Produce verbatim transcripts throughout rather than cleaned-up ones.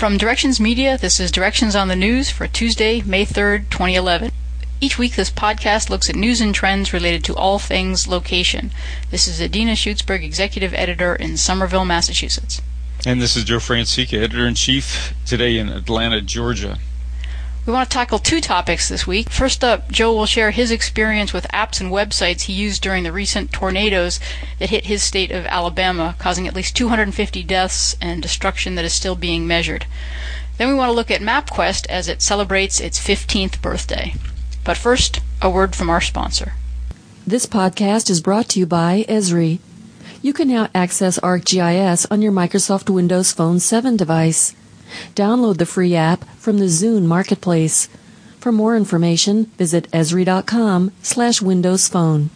From Directions Media, this is Directions on the News for Tuesday, May third, twenty eleven. Each week this podcast looks at news and trends related to all things location. This is Adina Schutzberg, Executive Editor in Somerville, Massachusetts. And this is Joe Francica, Editor-in-Chief, today in Atlanta, Georgia. We want to tackle two topics this week. First up, Joe will share his experience with apps and websites he used during the recent tornadoes that hit his state of Alabama, causing at least two hundred fifty deaths and destruction that is still being measured. Then we want to look at MapQuest as it celebrates its fifteenth birthday. But first, a word from our sponsor. This podcast is brought to you by Esri. You can now access ArcGIS on your Microsoft Windows Phone seven device. Download the free app from the Zune Marketplace. For more information, visit esri.com slash Windows Phone.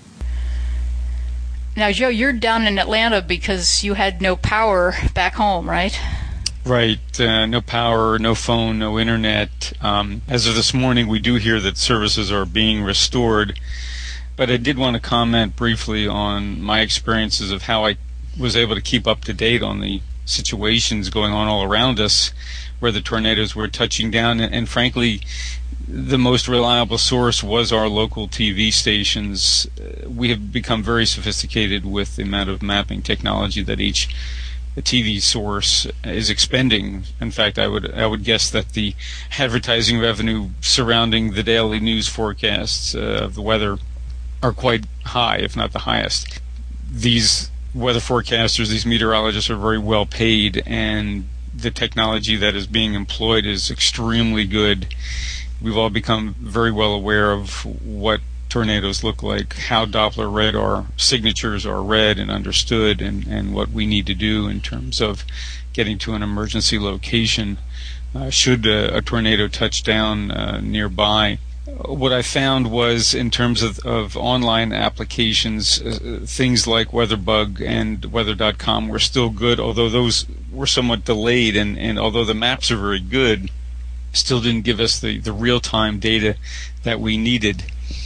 Now, Joe, you're down in Atlanta because you had no power back home, right? Right. Uh, no power, no phone, no internet. Um, as of this morning, we do hear that services are being restored. But I did want to comment briefly on my experiences of how I was able to keep up to date on the situations going on all around us where the tornadoes were touching down, and, and frankly the most reliable source was our local T V stations. Uh, we have become very sophisticated with the amount of mapping technology that each T V source is expending. In fact, I would I would guess that the advertising revenue surrounding the daily news forecasts uh, of the weather are quite high, if not the highest. These weather forecasters, these meteorologists are very well paid, and the technology that is being employed is extremely good. We've all become very well aware of what tornadoes look like, how Doppler radar signatures are read and understood, and, and what we need to do in terms of getting to an emergency location uh, should a, a tornado touch down uh, nearby. What I found was, in terms of, of online applications, uh, things like WeatherBug and weather dot com were still good, although those were somewhat delayed, and, and although the maps are very good, still didn't give us the, the real-time data that we needed.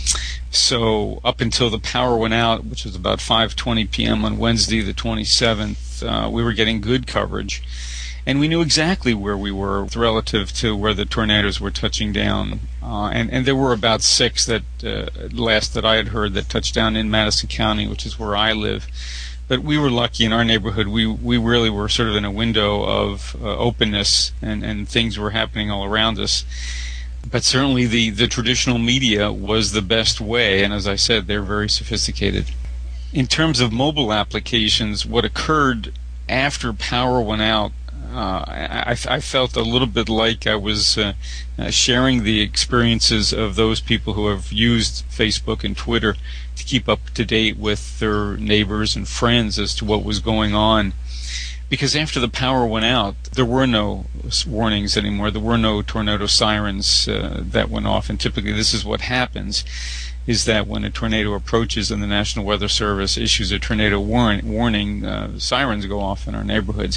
So up until the power went out, which was about five twenty p.m. on Wednesday the twenty-seventh, uh, we were getting good coverage. And we knew exactly where we were relative to where the tornadoes were touching down. Uh, and, and there were about six that, uh, last that I had heard, that touched down in Madison County, which is where I live. But we were lucky in our neighborhood. We we really were sort of in a window of uh, openness, and, and things were happening all around us. But certainly the, the traditional media was the best way, and as I said, they're very sophisticated. In terms of mobile applications, what occurred after power went out, Uh, I, I felt a little bit like I was uh, uh, sharing the experiences of those people who have used Facebook and Twitter to keep up to date with their neighbors and friends as to what was going on. Because after the power went out, there were no warnings anymore. There were no tornado sirens uh, that went off. And typically this is what happens, is that when a tornado approaches and the National Weather Service issues a tornado warn- warning, uh, sirens go off in our neighborhoods.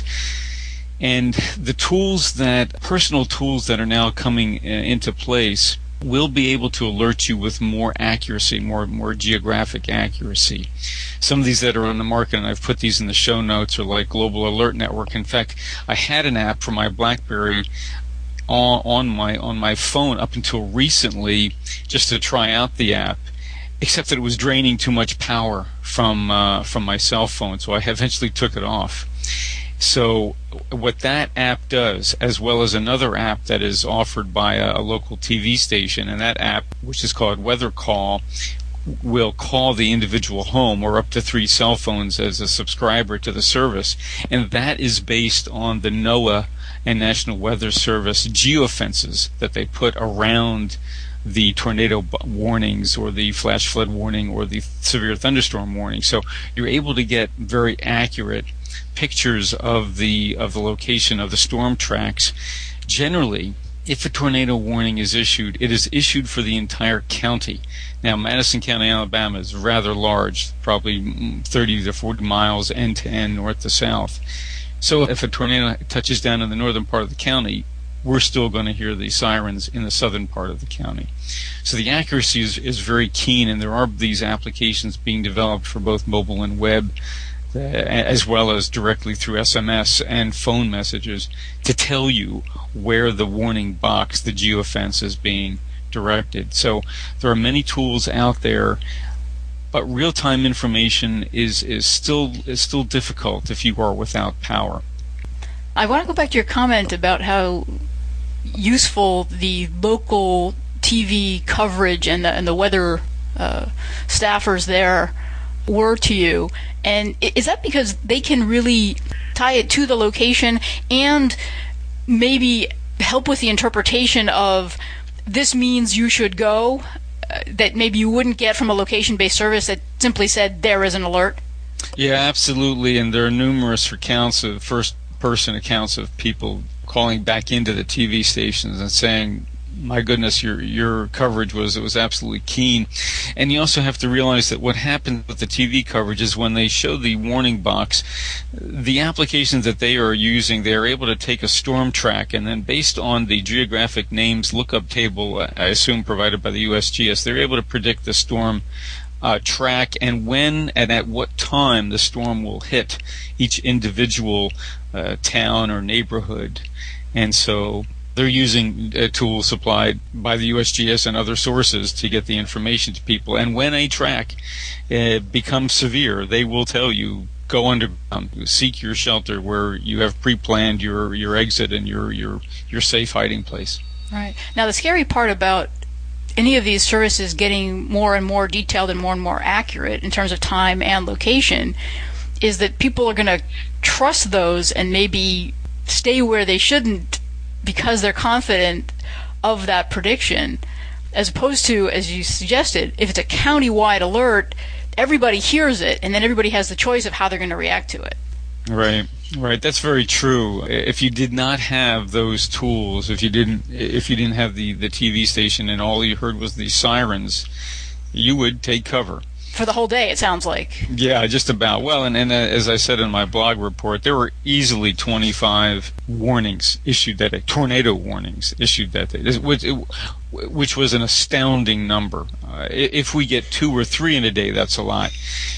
And the tools that, personal tools that are now coming uh, into place will be able to alert you with more accuracy, more more geographic accuracy. Some of these that are on the market, and I've put these in the show notes, are like Global Alert Network. In fact, I had an app for my BlackBerry on, on my on my phone up until recently, just to try out the app, except that it was draining too much power from uh, from my cell phone, so I eventually took it off. So what that app does, as well as another app that is offered by a, a local T V station, and that app, which is called Weather Call, will call the individual home or up to three cell phones as a subscriber to the service, and that is based on the NOAA and National Weather Service geofences that they put around the tornado warnings or the flash flood warning or the severe thunderstorm warning. So you're able to get very accurate pictures of the of the location of the storm tracks. Generally, if a tornado warning is issued, it is issued for the entire county. Now, Madison County, Alabama is rather large, probably thirty to forty miles end to end, north to south. So if a tornado touches down in the northern part of the county, we're still going to hear the sirens in the southern part of the county. So the accuracy is, is very keen, and there are these applications being developed for both mobile and web. uh, as well as directly through S M S and phone messages, to tell you where the warning box, the geofence, is being directed. So there are many tools out there, but real-time information is, is still is still difficult if you are without power. I want to go back to your comment about how useful the local T V coverage and the, and the weather uh, staffers there were to you. And is that because they can really tie it to the location and maybe help with the interpretation of this means you should go, uh, that maybe you wouldn't get from a location-based service that simply said there is an alert? Yeah, absolutely. And there are numerous accounts of first-person accounts of people calling back into the T V stations and saying, my goodness, your your coverage was it was absolutely keen. And you also have to realize that what happened with the T V coverage is when they show the warning box, the applications that they are using, they are able to take a storm track, and then based on the geographic names lookup table, I assume provided by the U S G S, they're able to predict the storm uh, track and when and at what time the storm will hit each individual uh, town or neighborhood. And so they're using uh, tools supplied by the U S G S and other sources to get the information to people. And when a track uh, becomes severe, they will tell you, go underground, seek your shelter where you have pre-planned your, your exit and your, your, your safe hiding place. Right. Now, the scary part about any of these services getting more and more detailed and more and more accurate in terms of time and location is that people are going to trust those and maybe stay where they shouldn't because they're confident of that prediction, as opposed to, as you suggested, if it's a county-wide alert, everybody hears it, and then everybody has the choice of how they're going to react to it. Right, right. That's very true. If you did not have those tools, if you didn't, if you didn't have the, the T V station and all you heard was the sirens, you would take cover. For the whole day, it sounds like. Yeah, just about. Well, and, and uh, as I said in my blog report, there were easily twenty-five warnings issued that day, tornado warnings issued that day, which, which was an astounding number. Uh, if we get two or three in a day, that's a lot.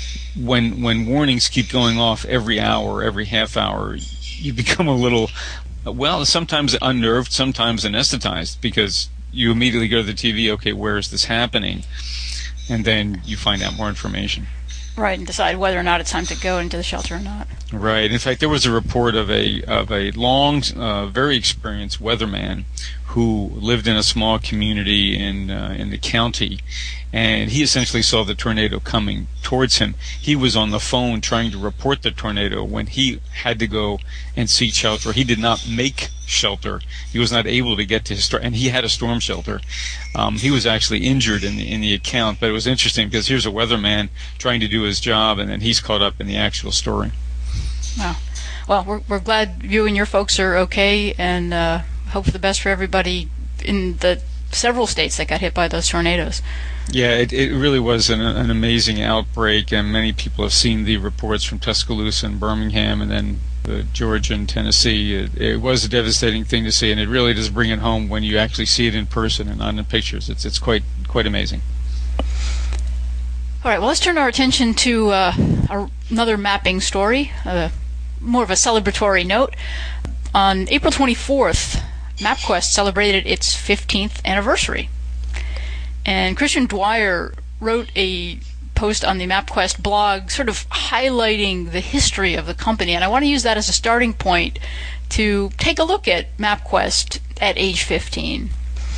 When when warnings keep going off every hour, every half hour, you become a little, well, sometimes unnerved, sometimes anesthetized, because you immediately go to the T V, okay, where is this happening? And then you find out more information. Right, and decide whether or not it's time to go into the shelter or not. Right. In fact, there was a report of a of a long, uh, very experienced weatherman who lived in a small community in uh, in the county, and he essentially saw the tornado coming towards him. He was on the phone trying to report the tornado when he had to go and seek shelter. He did not make shelter. He was not able to get to his store, and he had a storm shelter. Um, he was actually injured in the in the account, but it was interesting because here's a weatherman trying to do his job, and then he's caught up in the actual story. Wow. Well, we're we're glad you and your folks are okay, and uh, hope for the best for everybody in the several states that got hit by those tornadoes. Yeah, it, it really was an, an amazing outbreak, and many people have seen the reports from Tuscaloosa and Birmingham, and then uh, Georgia and Tennessee. It, it was a devastating thing to see, and it really does bring it home when you actually see it in person and not in pictures. It's it's quite quite amazing. All right, well, let's turn our attention to uh, our, another mapping story, uh, more of a celebratory note. On April twenty-fourth, MapQuest celebrated its fifteenth anniversary. And Christian Dwyer wrote a post on the MapQuest blog sort of highlighting the history of the company, and I want to use that as a starting point to take a look at MapQuest at age fifteen.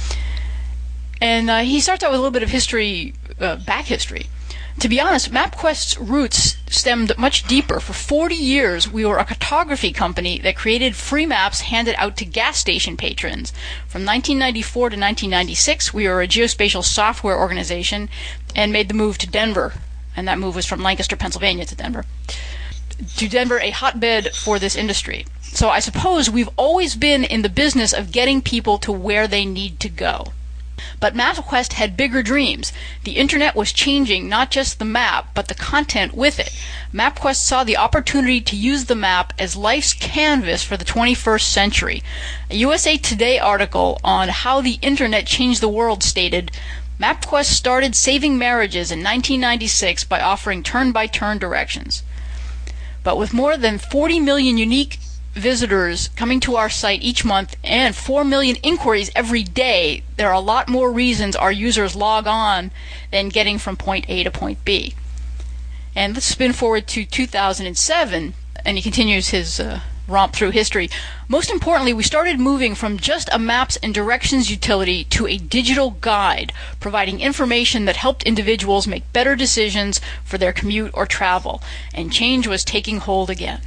And uh, he starts out with a little bit of history, uh, back history. To be honest, MapQuest's roots stemmed much deeper. For forty years, we were a cartography company that created free maps handed out to gas station patrons. From nineteen ninety-four to nineteen ninety-six, we were a geospatial software organization and made the move to Denver. And that move was from Lancaster, Pennsylvania to Denver. To Denver, a hotbed for this industry. So I suppose we've always been in the business of getting people to where they need to go. But MapQuest had bigger dreams. The internet was changing not just the map, but the content with it. MapQuest saw the opportunity to use the map as life's canvas for the twenty-first century. A U S A Today article on how the internet changed the world stated, MapQuest started saving marriages in nineteen ninety-six by offering turn-by-turn directions. But with more than forty million unique visitors coming to our site each month and four million inquiries every day, there are a lot more reasons our users log on than getting from point A to point B. And let's spin forward to two thousand seven, and he continues his uh, romp through history. Most importantly, we started moving from just a maps and directions utility to a digital guide, providing information that helped individuals make better decisions for their commute or travel, and change was taking hold again.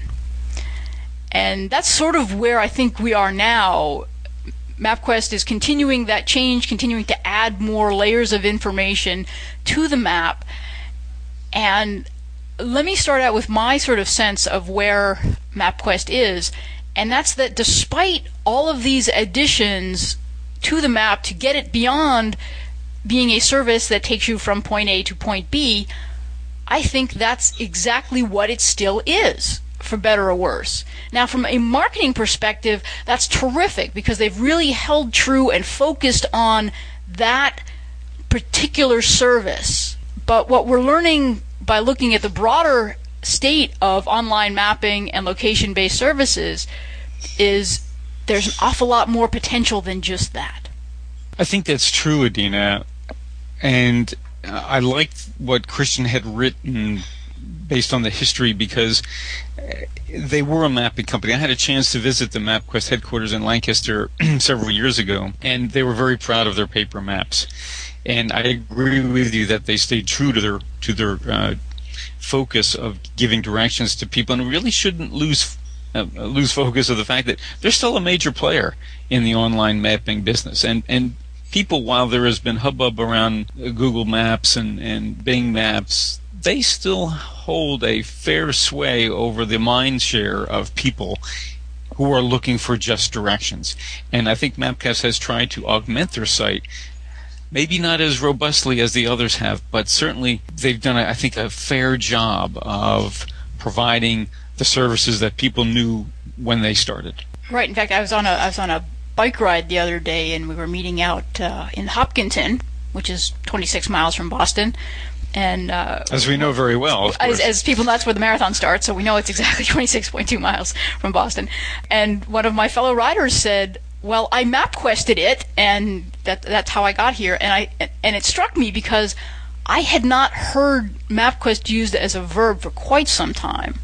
And that's sort of where I think we are now. MapQuest is continuing that change, continuing to add more layers of information to the map. And let me start out with my sort of sense of where MapQuest is, and that's that despite all of these additions to the map to get it beyond being a service that takes you from point A to point B, I think that's exactly what it still is, for better or worse. Now, from a marketing perspective, that's terrific because they've really held true and focused on that particular service. But what we're learning by looking at the broader state of online mapping and location-based services is there's an awful lot more potential than just that. I think that's true, Adina. And uh, I liked what Christian had written based on the history because they were a mapping company. I had a chance to visit the MapQuest headquarters in Lancaster several years ago, and they were very proud of their paper maps. And I agree with you that they stayed true to their to their uh, focus of giving directions to people, and really shouldn't lose uh, lose focus of the fact that they're still a major player in the online mapping business. And and people, while there has been hubbub around Google Maps and, and Bing Maps, they still hold a fair sway over the mind share of people who are looking for just directions. And I think MapQuest has tried to augment their site, maybe not as robustly as the others have, but certainly they've done, I think, a fair job of providing the services that people knew when they started. Right. In fact, I was on a I was on a bike ride the other day, and we were meeting out uh, in Hopkinton, which is twenty-six miles from Boston. And uh, as we know very well, of course. As, as people, that's where the marathon starts, so we know it's exactly twenty-six point two miles from Boston. And one of my fellow riders said, well, I MapQuested it, and that that's how I got here. And I and it struck me because I had not heard MapQuest used as a verb for quite some time.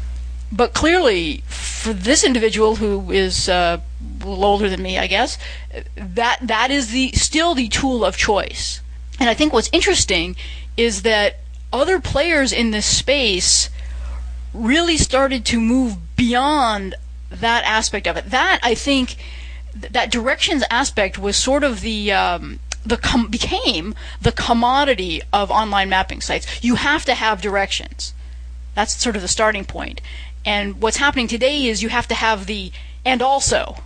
But clearly, for this individual who is uh, a little older than me, I guess, that that is the still the tool of choice. And I think what's interesting is that other players in this space really started to move beyond that aspect of it. That, I think, that directions aspect was sort of the um, the com- became the commodity of online mapping sites. You have to have directions. That's sort of the starting point. And what's happening today is you have to have the and also,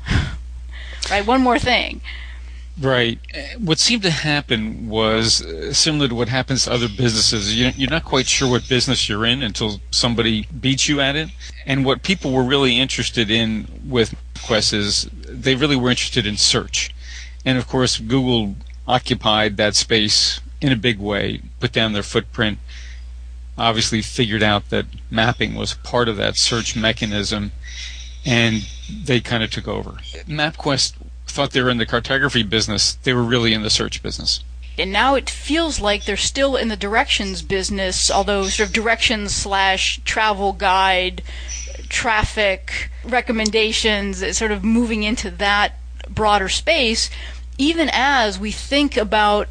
right? One more thing. Right. What seemed to happen was uh, similar to what happens to other businesses. You- You're not quite sure what business you're in until somebody beats you at it. And what people were really interested in with Quest is they really were interested in search. And of course, Google occupied that space in a big way, put down their footprint, obviously figured out that mapping was part of that search mechanism, and they kind of took over. MapQuest thought they were in the cartography business. They were really in the search business. And now it feels like they're still in the directions business, although sort of directions slash travel guide, traffic recommendations, it's sort of moving into that broader space, even as we think about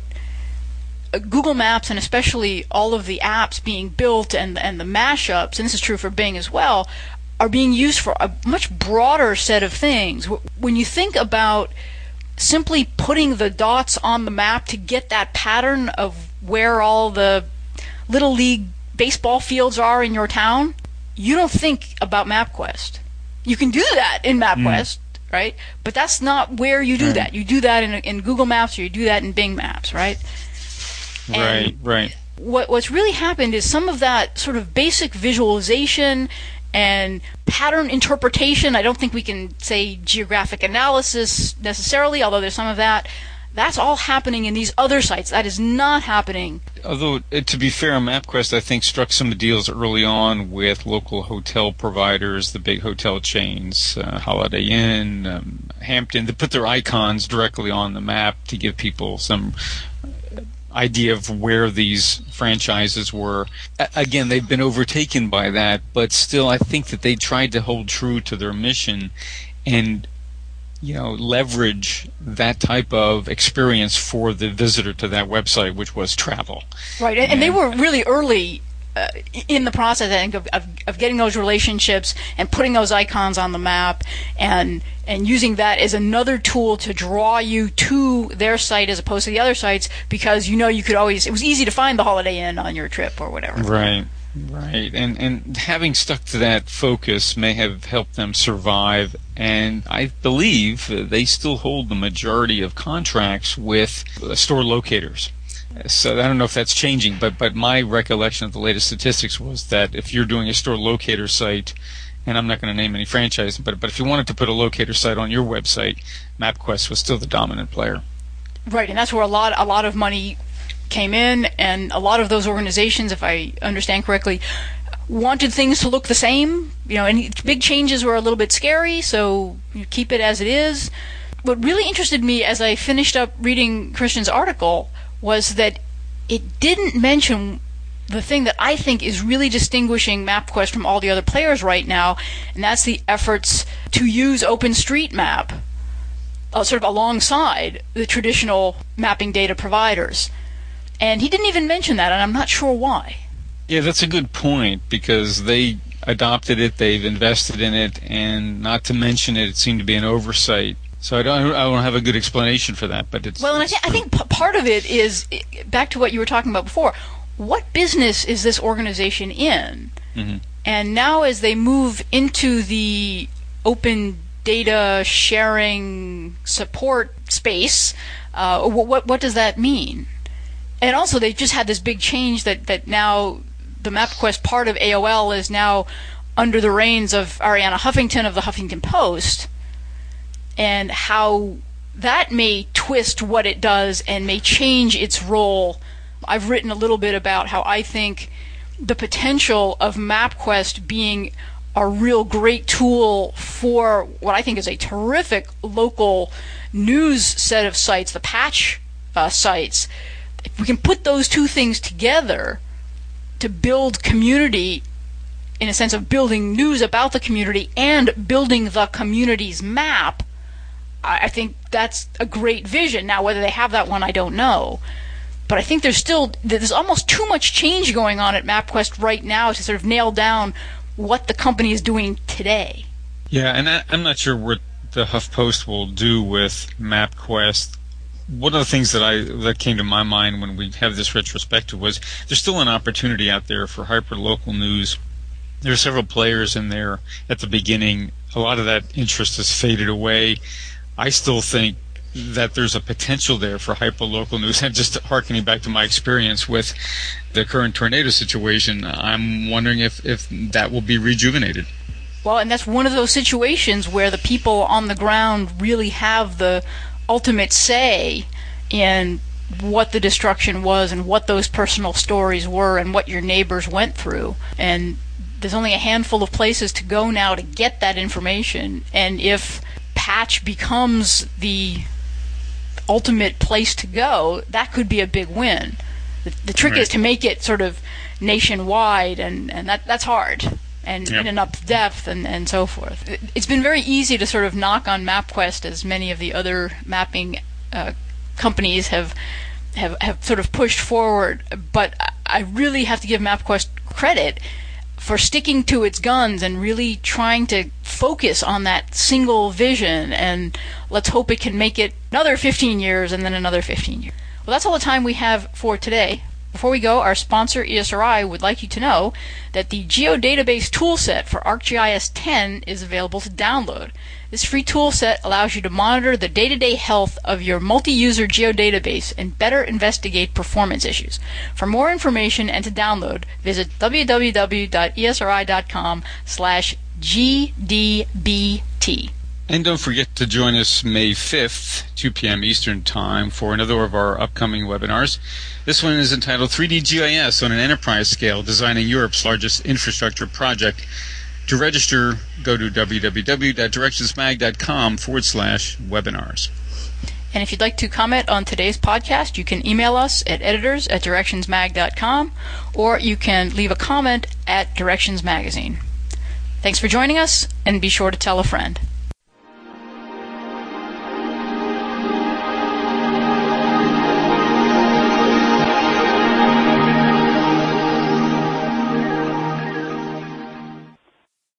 Google Maps and especially all of the apps being built and and the mashups, and this is true for Bing as well, are being used for a much broader set of things. When you think about simply putting the dots on the map to get that pattern of where all the Little League baseball fields are in your town, you don't think about MapQuest. You can do that in MapQuest, mm. right? But that's not where you do right. that. You do that in in Google Maps or you do that in Bing Maps, right? Right, and right. What what's really happened is some of that sort of basic visualization and pattern interpretation. I don't think we can say geographic analysis necessarily, although there's some of that. That's all happening in these other sites. That is not happening. Although, to be fair, MapQuest, I think, struck some deals early on with local hotel providers, the big hotel chains, uh, Holiday Inn, um, Hampton. They put their icons directly on the map to give people some idea of where these franchises were. A- again, they've been overtaken by that, but still, I think that they tried to hold true to their mission and you know, leverage that type of experience for the visitor to that website, which was travel. Right, and, and, and they were really early uh, in the process, I think, of, of, of getting those relationships and putting those icons on the map and and using that as another tool to draw you to their site as opposed to the other sites, because you know you could always, it was easy to find the Holiday Inn on your trip or whatever. Right. Right, and and having stuck to that focus may have helped them survive, and I believe they still hold the majority of contracts with store locators. So I don't know if that's changing, but but my recollection of the latest statistics was that if you're doing a store locator site, and I'm not going to name any franchise, but but if you wanted to put a locator site on your website, MapQuest was still the dominant player. Right, and that's where a lot a lot of money came in, and a lot of those organizations, if I understand correctly, wanted things to look the same. You know, any big changes were a little bit scary, so you keep it as it is. What really interested me as I finished up reading Christian's article was that it didn't mention the thing that I think is really distinguishing MapQuest from all the other players right now, and that's the efforts to use OpenStreetMap uh, sort of alongside the traditional mapping data providers. And he didn't even mention that, and I'm not sure why. Yeah, that's a good point, because they adopted it, they've invested in it, and not to mention it, it seemed to be an oversight. So I don't, I don't have a good explanation for that, but it's... Well, and it's I, th- I think p- part of it is, back to what you were talking about before, what business is this organization in? Mm-hmm. And now as they move into the open data sharing support space, uh, what, what does that mean? And also, they've just had this big change that, that now the MapQuest part of A O L is now under the reins of Arianna Huffington of the Huffington Post, and how that may twist what it does and may change its role. I've written a little bit about how I think the potential of MapQuest being a real great tool for what I think is a terrific local news set of sites, the patch uh, sites. If we can put those two things together to build community, in a sense of building news about the community and building the community's map, I think that's a great vision. Now, whether they have that one, I don't know. But I think there's still, there's almost too much change going on at MapQuest right now to sort of nail down what the company is doing today. Yeah, and I, I'm not sure what the HuffPost will do with MapQuest. One of the things that I that came to my mind when we have this retrospective was there's still an opportunity out there for hyper-local news. There are several players in there at the beginning. A lot of that interest has faded away. I still think that there's a potential there for hyper-local news. And just harkening back to my experience with the current tornado situation, I'm wondering if, if that will be rejuvenated. Well, and that's one of those situations where the people on the ground really have the ultimate say in what the destruction was and what those personal stories were and what your neighbors went through. And there's only a handful of places to go now to get that information. And if Patch becomes the ultimate place to go, that could be a big win. The, the trick right. is to make it sort of nationwide, and, and that that's hard. And yep. in enough depth and, and so forth. It, it's been very easy to sort of knock on MapQuest, as many of the other mapping uh, companies have, have have sort of pushed forward. But I really have to give MapQuest credit for sticking to its guns and really trying to focus on that single vision. And let's hope it can make it another fifteen years and then another fifteen years. Well, that's all the time we have for today. Before we go, our sponsor, E S R I, would like you to know that the Geodatabase toolset for ArcGIS ten is available to download. This free toolset allows you to monitor the day-to-day health of your multi-user geodatabase and better investigate performance issues. For more information and to download, visit w w w dot e s r i dot com slash G D B T. And don't forget to join us May fifth, two p.m. Eastern Time, for another of our upcoming webinars. This one is entitled three D G I S on an Enterprise Scale, Designing Europe's Largest Infrastructure Project. To register, go to www.directionsmag.com forward slash webinars. And if you'd like to comment on today's podcast, you can email us at editors at directionsmag dot com, or you can leave a comment at Directions Magazine. Thanks for joining us, and be sure to tell a friend.